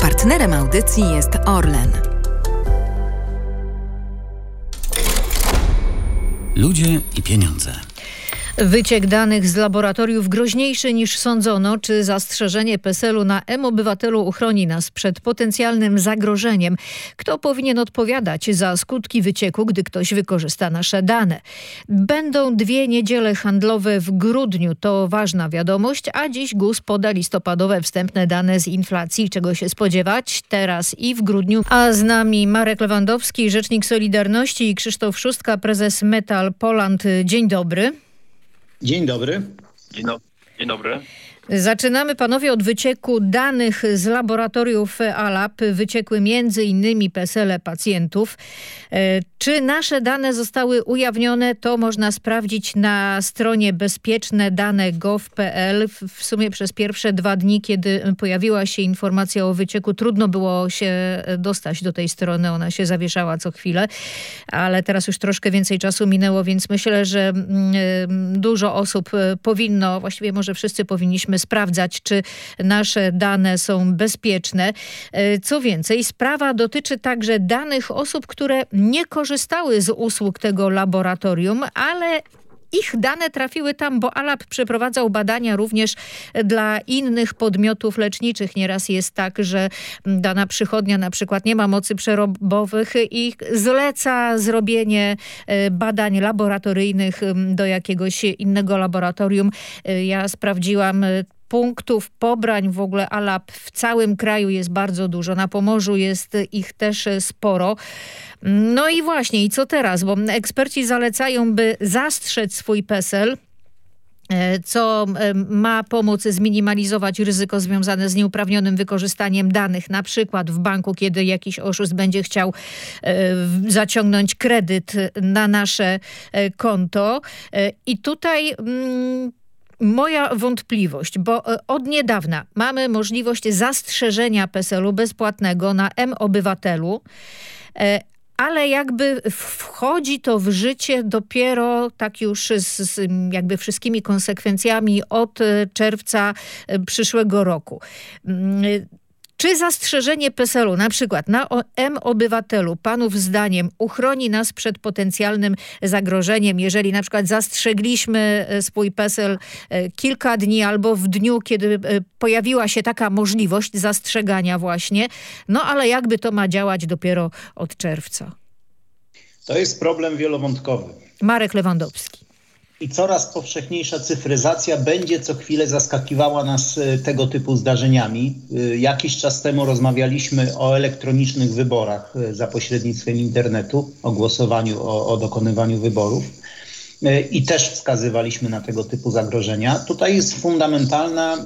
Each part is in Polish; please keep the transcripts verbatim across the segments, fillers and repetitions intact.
Partnerem audycji jest Orlen. Ludzie i pieniądze. Wyciek danych z laboratoriów groźniejszy niż sądzono, czy zastrzeżenie PESEL-u na M-Obywatelu uchroni nas przed potencjalnym zagrożeniem? Kto powinien odpowiadać za skutki wycieku, gdy ktoś wykorzysta nasze dane? Będą dwie niedziele handlowe w grudniu, to ważna wiadomość, a dziś G U S poda listopadowe wstępne dane z inflacji. Czego się spodziewać teraz i w grudniu? A z nami Marek Lewandowski, rzecznik Solidarności, i Krzysztof Szóstka, prezes Metal Poland. Dzień dobry. Dzień dobry. Dzień, do, dzień dobry. Zaczynamy, panowie, od wycieku danych z laboratoriów A L A P. Wyciekły między innymi PESEL-e pacjentów. Czy nasze dane zostały ujawnione? To można sprawdzić na stronie bezpieczne dane kropka gov kropka p l. W sumie przez pierwsze dwa dni, kiedy pojawiła się informacja o wycieku, trudno było się dostać do tej strony. Ona się zawieszała co chwilę, ale teraz już troszkę więcej czasu minęło, więc myślę, że dużo osób powinno, właściwie może wszyscy powinniśmy sprawdzać, czy nasze dane są bezpieczne. Co więcej, sprawa dotyczy także danych osób, które nie korzystały z usług tego laboratorium, ale ich dane trafiły tam, bo A L A P przeprowadzał badania również dla innych podmiotów leczniczych. Nieraz jest tak, że dana przychodnia na przykład nie ma mocy przerobowych i zleca zrobienie badań laboratoryjnych do jakiegoś innego laboratorium. Ja sprawdziłam, punktów pobrań w ogóle A L A P w całym kraju jest bardzo dużo. Na Pomorzu jest ich też sporo. No i właśnie, i co teraz? Bo eksperci zalecają, by zastrzec swój PESEL, co ma pomóc zminimalizować ryzyko związane z nieuprawnionym wykorzystaniem danych, na przykład w banku, kiedy jakiś oszust będzie chciał zaciągnąć kredyt na nasze konto. I tutaj moja wątpliwość, bo od niedawna mamy możliwość zastrzeżenia PESEL-u bezpłatnego na M-Obywatelu, ale jakby wchodzi to w życie dopiero tak już z, z jakby wszystkimi konsekwencjami od czerwca przyszłego roku. Czy zastrzeżenie PESEL-u na przykład na M-Obywatelu panów zdaniem uchroni nas przed potencjalnym zagrożeniem, jeżeli na przykład zastrzegliśmy swój PESEL kilka dni albo w dniu, kiedy pojawiła się taka możliwość zastrzegania właśnie, no ale jakby to ma działać dopiero od czerwca? To jest problem wielowątkowy. Marek Lewandowski. I coraz powszechniejsza cyfryzacja będzie co chwilę zaskakiwała nas tego typu zdarzeniami. Jakiś czas temu rozmawialiśmy o elektronicznych wyborach za pośrednictwem internetu, o głosowaniu, o, o dokonywaniu wyborów. I też wskazywaliśmy na tego typu zagrożenia. Tutaj jest fundamentalna,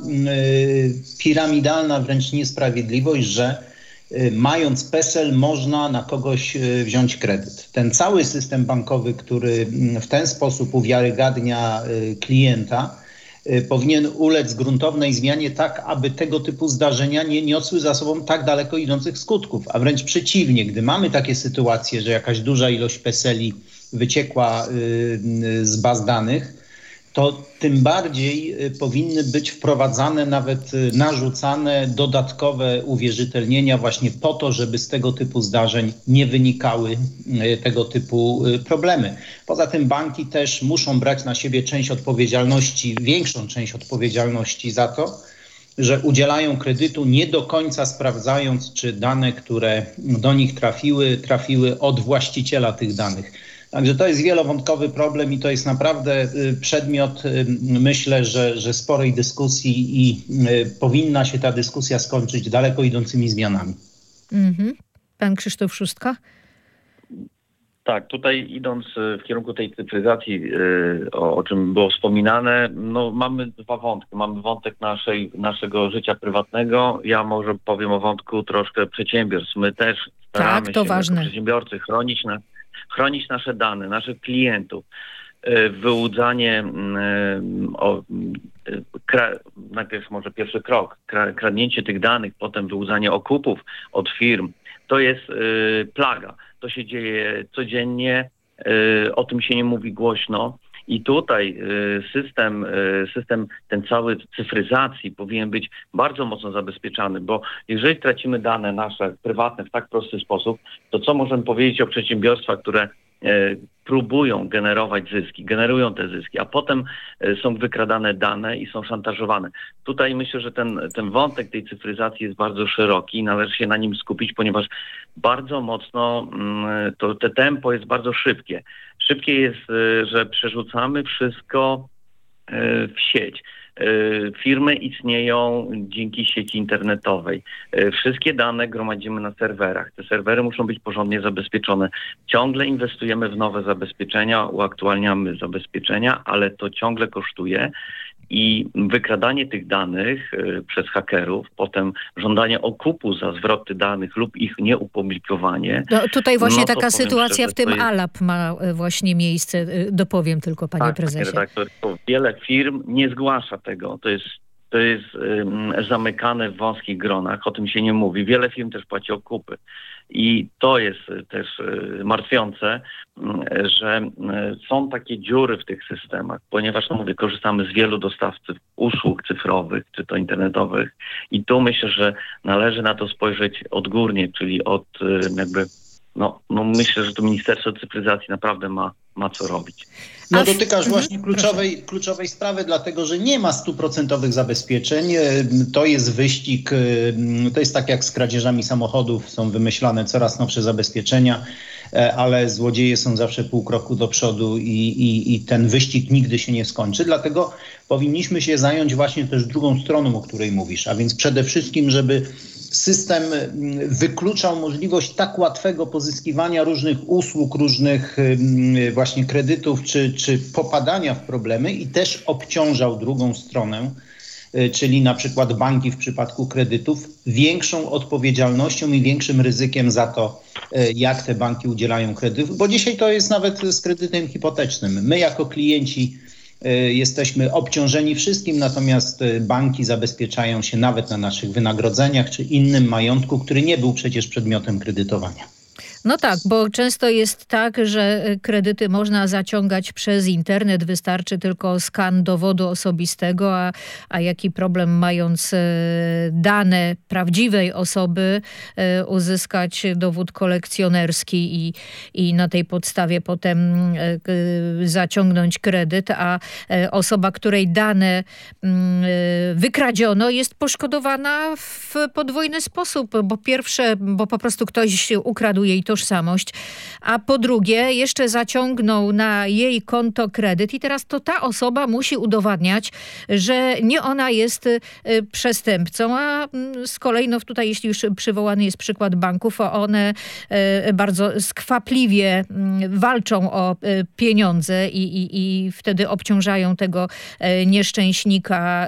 piramidalna wręcz niesprawiedliwość, że mając PESEL można na kogoś wziąć kredyt. Ten cały system bankowy, który w ten sposób uwiarygadnia klienta, powinien ulec gruntownej zmianie tak, aby tego typu zdarzenia nie niosły za sobą tak daleko idących skutków. A wręcz przeciwnie, gdy mamy takie sytuacje, że jakaś duża ilość PESEL-i wyciekła z baz danych, to tym bardziej powinny być wprowadzane, nawet narzucane dodatkowe uwierzytelnienia właśnie po to, żeby z tego typu zdarzeń nie wynikały tego typu problemy. Poza tym banki też muszą brać na siebie część odpowiedzialności, większą część odpowiedzialności za to, że udzielają kredytu nie do końca sprawdzając, czy dane, które do nich trafiły, trafiły od właściciela tych danych. Także to jest wielowątkowy problem i to jest naprawdę przedmiot, myślę, że, że sporej dyskusji i powinna się ta dyskusja skończyć daleko idącymi zmianami. Mm-hmm. Pan Krzysztof Szóstka? Tak, tutaj idąc w kierunku tej cyfryzacji, o, o czym było wspominane, no mamy dwa wątki. Mamy wątek naszej, naszego życia prywatnego. Ja może powiem o wątku troszkę przedsiębiorstw. My też staramy tak, to się ważne. jako przedsiębiorcy chronić, na, chronić nasze dane, naszych klientów. Wyłudzanie, o, kra, najpierw może pierwszy krok, kra, kradnięcie tych danych, potem wyłudzanie okupów od firm. To jest y, plaga. To się dzieje codziennie, y, o tym się nie mówi głośno I tutaj system, system ten cały cyfryzacji powinien być bardzo mocno zabezpieczany, bo jeżeli tracimy dane nasze prywatne w tak prosty sposób, to co możemy powiedzieć o przedsiębiorstwach, które próbują generować zyski, generują te zyski, a potem są wykradane dane i są szantażowane. Tutaj myślę, że ten, ten wątek tej cyfryzacji jest bardzo szeroki i należy się na nim skupić, ponieważ bardzo mocno to te tempo jest bardzo szybkie. Szybkie jest, że przerzucamy wszystko w sieć. Firmy istnieją dzięki sieci internetowej. Wszystkie dane gromadzimy na serwerach. Te serwery muszą być porządnie zabezpieczone. Ciągle inwestujemy w nowe zabezpieczenia, uaktualniamy zabezpieczenia, ale to ciągle kosztuje. I wykradanie tych danych y, przez hakerów, potem żądanie okupu za zwroty danych lub ich nieupublikowanie. No, tutaj właśnie no, taka sytuacja szczerze, w tym jest... Alap ma właśnie miejsce. Dopowiem tylko, panie tak, prezesie. Panie redaktor, wiele firm nie zgłasza tego. To jest, to jest um, zamykane w wąskich gronach. O tym się nie mówi. Wiele firm też płaci okupy. I to jest też martwiące, że są takie dziury w tych systemach, ponieważ no mówię, korzystamy z wielu dostawców usług cyfrowych, czy to internetowych. I tu myślę, że należy na to spojrzeć odgórnie, czyli od jakby, no, no myślę, że to Ministerstwo Cyfryzacji naprawdę ma, ma co robić. No dotykasz właśnie kluczowej, kluczowej sprawy, dlatego że nie ma stuprocentowych zabezpieczeń. To jest wyścig, to jest tak jak z kradzieżami samochodów, są wymyślane coraz nowsze zabezpieczenia, ale złodzieje są zawsze pół kroku do przodu i, i, i ten wyścig nigdy się nie skończy. Dlatego powinniśmy się zająć właśnie też drugą stroną, o której mówisz, a więc przede wszystkim, żeby system wykluczał możliwość tak łatwego pozyskiwania różnych usług, różnych właśnie kredytów czy, czy popadania w problemy i też obciążał drugą stronę, czyli na przykład banki w przypadku kredytów, większą odpowiedzialnością i większym ryzykiem za to, jak te banki udzielają kredytów, bo dzisiaj to jest nawet z kredytem hipotecznym. My jako klienci jesteśmy obciążeni wszystkim, natomiast banki zabezpieczają się nawet na naszych wynagrodzeniach czy innym majątku, który nie był przecież przedmiotem kredytowania. No tak, bo często jest tak, że kredyty można zaciągać przez internet, wystarczy tylko skan dowodu osobistego, a, a jaki problem mając dane prawdziwej osoby uzyskać dowód kolekcjonerski i, i na tej podstawie potem zaciągnąć kredyt, a osoba, której dane wykradziono, jest poszkodowana w podwójny sposób, bo pierwsze, bo po prostu ktoś ukradł jej tożsamość, a po drugie jeszcze zaciągnął na jej konto kredyt i teraz to ta osoba musi udowadniać, że nie ona jest przestępcą, a z kolei no tutaj jeśli już przywołany jest przykład banków, one bardzo skwapliwie walczą o pieniądze i, i, i wtedy obciążają tego nieszczęśnika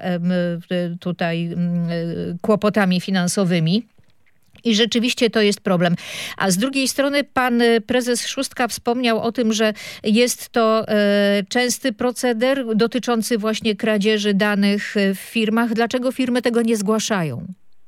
tutaj kłopotami finansowymi. I rzeczywiście to jest problem. A z drugiej strony pan prezes Szóstka wspomniał o tym, że jest to e, częsty proceder dotyczący właśnie kradzieży danych w firmach. Dlaczego firmy tego nie zgłaszają?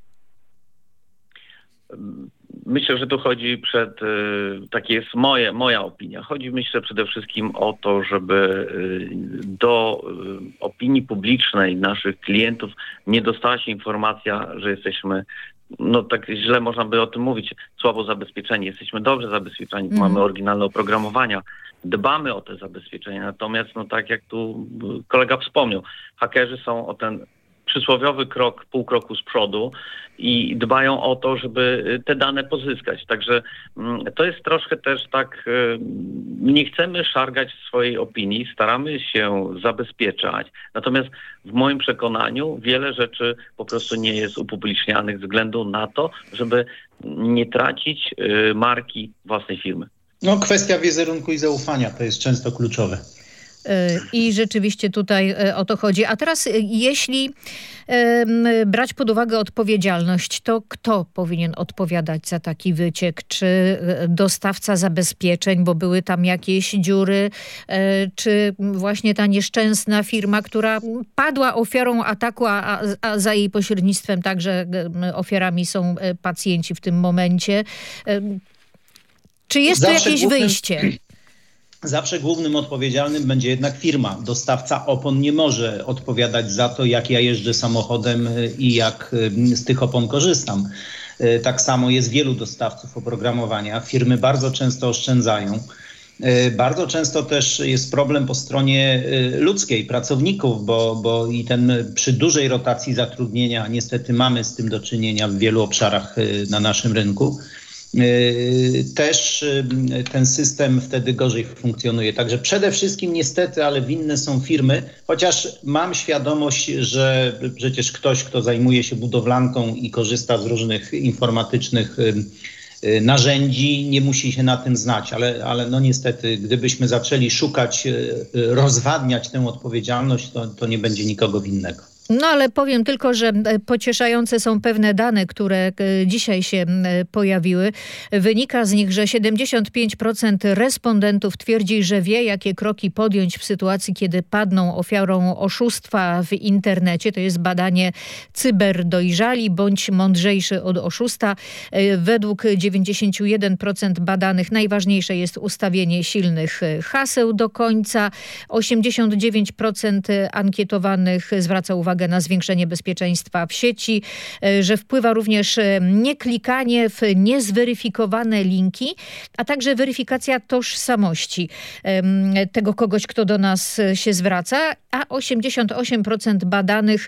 Myślę, że tu chodzi przed, takie jest moje, moja opinia. Chodzi myślę przede wszystkim o to, żeby do opinii publicznej naszych klientów nie dostała się informacja, że jesteśmy, no tak źle można by o tym mówić, słabo zabezpieczeni. Jesteśmy dobrze zabezpieczeni, mm. mamy oryginalne oprogramowania, dbamy o te zabezpieczenia. Natomiast no tak jak tu kolega wspomniał, hakerzy są o ten przysłowiowy krok, pół kroku z przodu i dbają o to, żeby te dane pozyskać. Także to jest troszkę też tak, nie chcemy szargać swojej opinii, staramy się zabezpieczać. Natomiast w moim przekonaniu wiele rzeczy po prostu nie jest upublicznianych ze względu na to, żeby nie tracić marki własnej firmy. No kwestia wizerunku i zaufania to jest często kluczowe. I rzeczywiście tutaj o to chodzi. A teraz jeśli brać pod uwagę odpowiedzialność, to kto powinien odpowiadać za taki wyciek? Czy dostawca zabezpieczeń, bo były tam jakieś dziury, czy właśnie ta nieszczęsna firma, która padła ofiarą ataku, a, a za jej pośrednictwem także ofiarami są pacjenci w tym momencie. Czy jest Zawsze tu jakieś głównym... wyjście? zawsze głównym odpowiedzialnym będzie jednak firma. Dostawca opon nie może odpowiadać za to, jak ja jeżdżę samochodem i jak z tych opon korzystam. Tak samo jest wielu dostawców oprogramowania. Firmy bardzo często oszczędzają. Bardzo często też jest problem po stronie ludzkiej, pracowników, bo, bo i ten przy dużej rotacji zatrudnienia niestety mamy z tym do czynienia w wielu obszarach na naszym rynku. Też ten system wtedy gorzej funkcjonuje. Także przede wszystkim niestety, ale winne są firmy, chociaż mam świadomość, że przecież ktoś, kto zajmuje się budowlanką i korzysta z różnych informatycznych narzędzi, nie musi się na tym znać, ale, ale no niestety, gdybyśmy zaczęli szukać, rozwadniać tę odpowiedzialność, to, to nie będzie nikogo winnego. No ale powiem tylko, że pocieszające są pewne dane, które dzisiaj się pojawiły. Wynika z nich, że siedemdziesiąt pięć procent respondentów twierdzi, że wie, jakie kroki podjąć w sytuacji, kiedy padną ofiarą oszustwa w internecie. To jest badanie Cyberdojrzali bądź mądrzejszy od oszusta. Według dziewięćdziesiąt jeden procent badanych najważniejsze jest ustawienie silnych haseł do końca. osiemdziesiąt dziewięć procent ankietowanych zwraca uwagę na zwiększenie bezpieczeństwa w sieci, że wpływa również nieklikanie w niezweryfikowane linki, a także weryfikacja tożsamości tego kogoś, kto do nas się zwraca, a osiemdziesiąt osiem procent badanych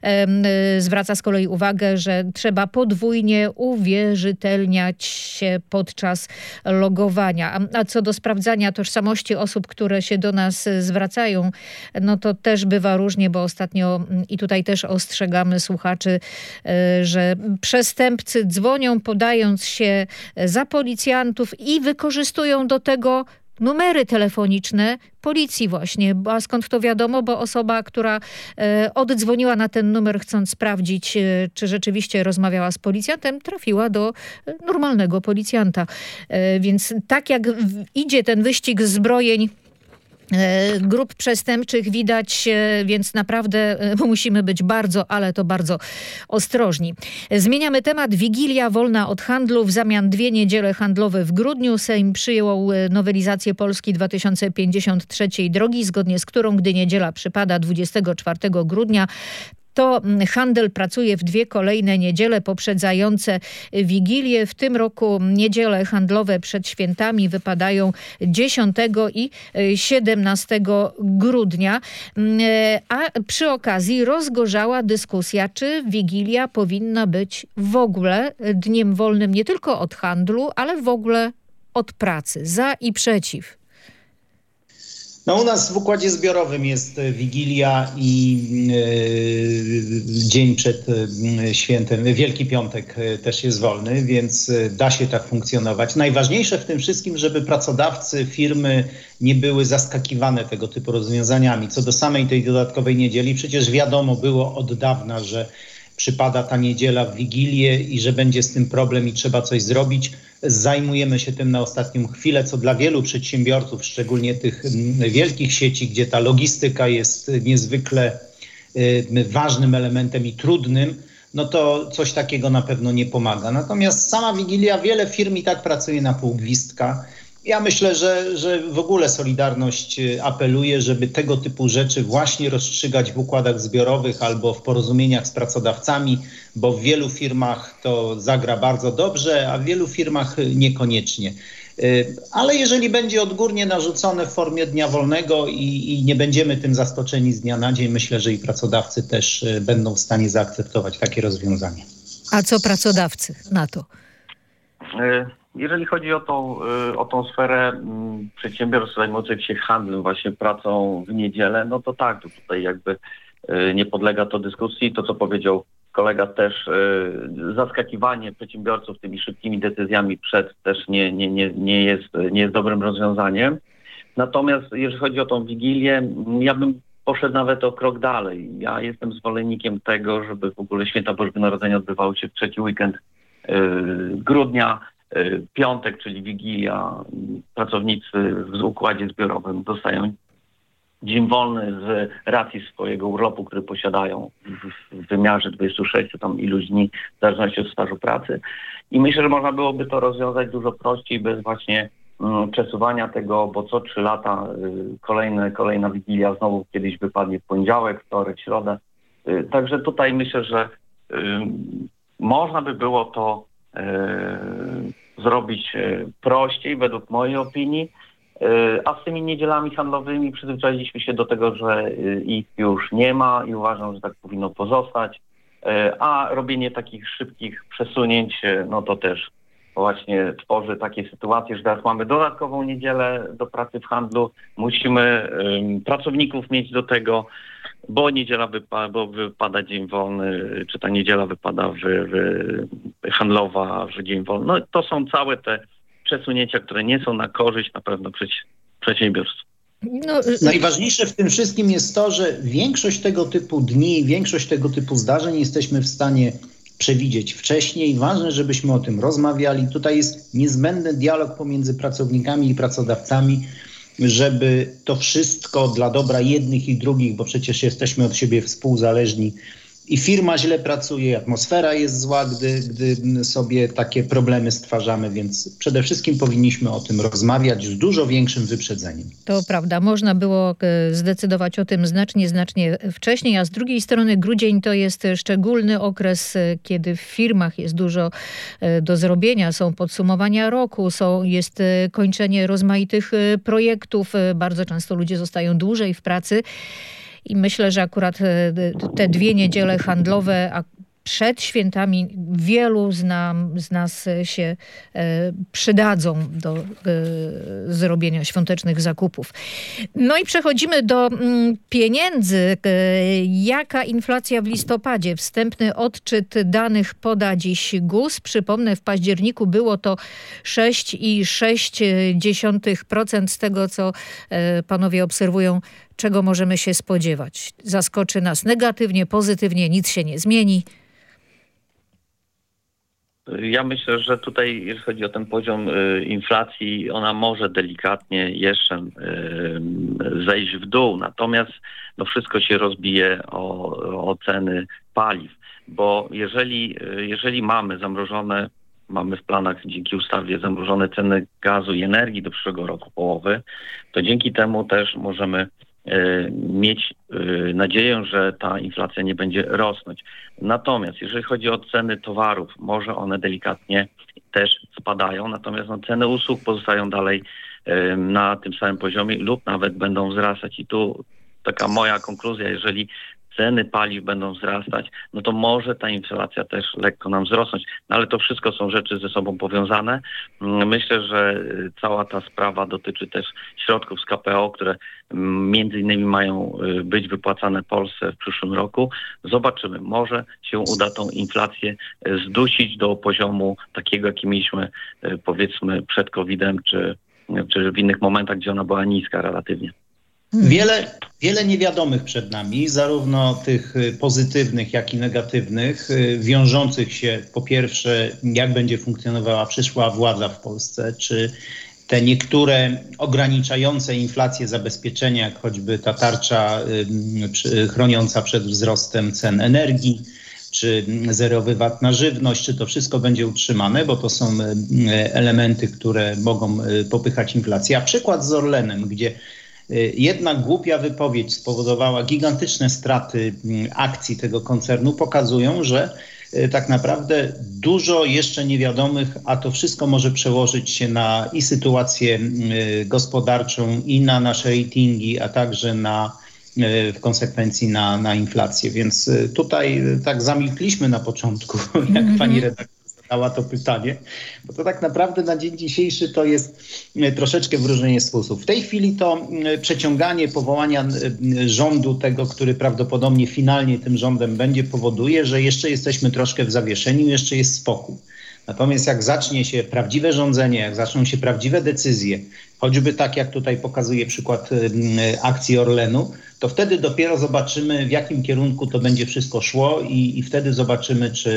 zwraca z kolei uwagę, że trzeba podwójnie uwierzytelniać się podczas logowania. A co do sprawdzania tożsamości osób, które się do nas zwracają, no to też bywa różnie, bo ostatnio i tutaj też ostrzegamy słuchaczy, że przestępcy dzwonią podając się za policjantów i wykorzystują do tego numery telefoniczne policji właśnie. A skąd to wiadomo? Bo osoba, która oddzwoniła na ten numer, chcąc sprawdzić, czy rzeczywiście rozmawiała z policjantem, trafiła do normalnego policjanta. Więc tak jak idzie ten wyścig zbrojeń grup przestępczych, widać, więc naprawdę musimy być bardzo, ale to bardzo ostrożni. Zmieniamy temat. Wigilia wolna od handlu, w zamian dwie niedziele handlowe w grudniu. Sejm przyjął nowelizację Polski dwa tysiące pięćdziesiąt trzy drogi, zgodnie z którą, gdy niedziela przypada dwudziestego czwartego grudnia, to handel pracuje w dwie kolejne niedziele poprzedzające Wigilię. W tym roku niedziele handlowe przed świętami wypadają dziesiątego i siedemnastego grudnia. A przy okazji rozgorzała dyskusja, czy Wigilia powinna być w ogóle dniem wolnym nie tylko od handlu, ale w ogóle od pracy. Za i przeciw. No u nas w układzie zbiorowym jest Wigilia i yy, dzień przed yy, świętem, Wielki Piątek yy, też jest wolny, więc yy, da się tak funkcjonować. Najważniejsze w tym wszystkim, żeby pracodawcy, firmy nie były zaskakiwane tego typu rozwiązaniami. Co do samej tej dodatkowej niedzieli, przecież wiadomo było od dawna, że przypada ta niedziela w Wigilię i że będzie z tym problem i trzeba coś zrobić. Zajmujemy się tym na ostatnią chwilę, co dla wielu przedsiębiorców, szczególnie tych wielkich sieci, gdzie ta logistyka jest niezwykle ważnym elementem i trudnym, no to coś takiego na pewno nie pomaga. Natomiast sama Wigilia, wiele firm i tak pracuje na pół gwizdka. Ja myślę, że, że w ogóle Solidarność apeluje, żeby tego typu rzeczy właśnie rozstrzygać w układach zbiorowych albo w porozumieniach z pracodawcami, bo w wielu firmach to zagra bardzo dobrze, a w wielu firmach niekoniecznie. Ale jeżeli będzie odgórnie narzucone w formie dnia wolnego i, i nie będziemy tym zaskoczeni z dnia na dzień, myślę, że i pracodawcy też będą w stanie zaakceptować takie rozwiązanie. A co pracodawcy na to? Jeżeli chodzi o tą, o tą sferę przedsiębiorstw zajmujących się handlem, właśnie pracą w niedzielę, no to tak, to tutaj jakby nie podlega to dyskusji. To, co powiedział kolega też, zaskakiwanie przedsiębiorców tymi szybkimi decyzjami przed też nie, nie, nie, nie, jest, nie jest dobrym rozwiązaniem. Natomiast jeżeli chodzi o tą Wigilię, ja bym poszedł nawet o krok dalej. Ja jestem zwolennikiem tego, żeby w ogóle święta Bożego Narodzenia odbywały się w trzeci weekend grudnia. Piątek, czyli Wigilia, pracownicy w układzie zbiorowym dostają dzień wolny z racji swojego urlopu, który posiadają w wymiarze dwudziestu sześciu tam iluś dni, w zależności od stażu pracy. I myślę, że można byłoby to rozwiązać dużo prościej, bez właśnie przesuwania tego, bo co trzy lata kolejne, kolejna Wigilia znowu kiedyś wypadnie w poniedziałek, wtorek, środę. Także tutaj myślę, że można by było to zrobić prościej według mojej opinii, a z tymi niedzielami handlowymi przyzwyczailiśmy się do tego, że ich już nie ma i uważam, że tak powinno pozostać, a robienie takich szybkich przesunięć, no to też właśnie tworzy takie sytuacje, że teraz mamy dodatkową niedzielę do pracy w handlu, musimy um, pracowników mieć do tego, bo niedziela wypa- bo wypada dzień wolny, czy ta niedziela wypada w, w handlowa w dzień wolny. No to są całe te przesunięcia, które nie są na korzyść na pewno przedsiębiorstw. No, najważniejsze w tym wszystkim jest to, że większość tego typu dni, większość tego typu zdarzeń jesteśmy w stanie przewidzieć wcześniej. Ważne, żebyśmy o tym rozmawiali. Tutaj jest niezbędny dialog pomiędzy pracownikami i pracodawcami, żeby to wszystko dla dobra jednych i drugich, bo przecież jesteśmy od siebie współzależni. I firma źle pracuje, atmosfera jest zła, gdy, gdy sobie takie problemy stwarzamy, więc przede wszystkim powinniśmy o tym rozmawiać z dużo większym wyprzedzeniem. To prawda, można było zdecydować o tym znacznie, znacznie wcześniej, a z drugiej strony grudzień to jest szczególny okres, kiedy w firmach jest dużo do zrobienia, są podsumowania roku, są, jest kończenie rozmaitych projektów, bardzo często ludzie zostają dłużej w pracy. I myślę, że akurat te dwie niedziele handlowe a przed świętami wielu z, nam, z nas się e, przydadzą do e, zrobienia świątecznych zakupów. No i przechodzimy do mm, pieniędzy. E, jaka inflacja w listopadzie? Wstępny odczyt danych poda dziś G U S. Przypomnę, w październiku było to sześć przecinek sześć procent z tego, co e, panowie obserwują. Czego możemy się spodziewać? Zaskoczy nas negatywnie, pozytywnie, nic się nie zmieni? Ja myślę, że tutaj, jeśli chodzi o ten poziom y, inflacji, ona może delikatnie jeszcze y, zejść w dół. Natomiast no, wszystko się rozbije o, o ceny paliw. Bo jeżeli, y, jeżeli mamy zamrożone, mamy w planach dzięki ustawie zamrożone ceny gazu i energii do przyszłego roku połowy, to dzięki temu też możemy mieć nadzieję, że ta inflacja nie będzie rosnąć. Natomiast jeżeli chodzi o ceny towarów, może one delikatnie też spadają, natomiast no, ceny usług pozostają dalej na tym samym poziomie lub nawet będą wzrastać. I tu taka moja konkluzja, jeżeli ceny paliw będą wzrastać, no to może ta inflacja też lekko nam wzrosnąć. No ale to wszystko są rzeczy ze sobą powiązane. Myślę, że cała ta sprawa dotyczy też środków z K P O, które między innymi mają być wypłacane Polsce w przyszłym roku. Zobaczymy, może się uda tą inflację zdusić do poziomu takiego, jaki mieliśmy powiedzmy przed kowidem, czy, czy w innych momentach, gdzie ona była niska relatywnie. Wiele, wiele niewiadomych przed nami, zarówno tych pozytywnych, jak i negatywnych, wiążących się po pierwsze, jak będzie funkcjonowała przyszła władza w Polsce, czy te niektóre ograniczające inflację zabezpieczenia, jak choćby ta tarcza y, chroniąca przed wzrostem cen energii, czy zerowy V A T na żywność, czy to wszystko będzie utrzymane, bo to są elementy, które mogą popychać inflację. A przykład z Orlenem, gdzie jedna głupia wypowiedź spowodowała gigantyczne straty akcji tego koncernu, pokazują, że tak naprawdę dużo jeszcze niewiadomych, a to wszystko może przełożyć się na i sytuację gospodarczą, i na nasze ratingi, a także na w konsekwencji na, na inflację. Więc tutaj tak zamilkliśmy na początku, jak mm-hmm. pani redaktor zadała to pytanie, bo to tak naprawdę na dzień dzisiejszy to jest troszeczkę wyróżnienie sposób. W tej chwili to przeciąganie powołania rządu, tego, który prawdopodobnie finalnie tym rządem będzie, powoduje, że jeszcze jesteśmy troszkę w zawieszeniu, jeszcze jest spokój. Natomiast jak zacznie się prawdziwe rządzenie, jak zaczną się prawdziwe decyzje, choćby tak jak tutaj pokazuje przykład akcji Orlenu, to wtedy dopiero zobaczymy, w jakim kierunku to będzie wszystko szło i, i wtedy zobaczymy, czy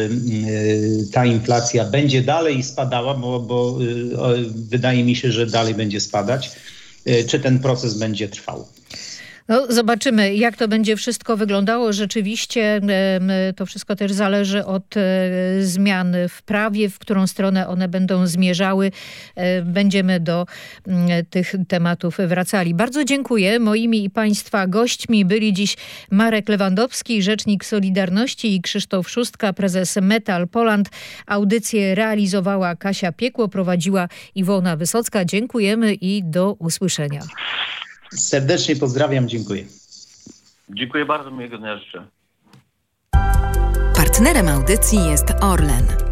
y, ta inflacja będzie dalej spadała, bo, bo y, wydaje mi się, że dalej będzie spadać, y, czy ten proces będzie trwał. No, zobaczymy, jak to będzie wszystko wyglądało. Rzeczywiście to wszystko też zależy od zmian w prawie, w którą stronę one będą zmierzały. Będziemy do tych tematów wracali. Bardzo dziękuję. Moimi i Państwa gośćmi byli dziś Marek Lewandowski, rzecznik Solidarności, i Krzysztof Szóstka, prezes Metal Poland. Audycję realizowała Kasia Piekło, prowadziła Iwona Wysocka. Dziękujemy i do usłyszenia. Serdecznie pozdrawiam, dziękuję. Dziękuję bardzo, miłego dnia życzę. Partnerem audycji jest Orlen.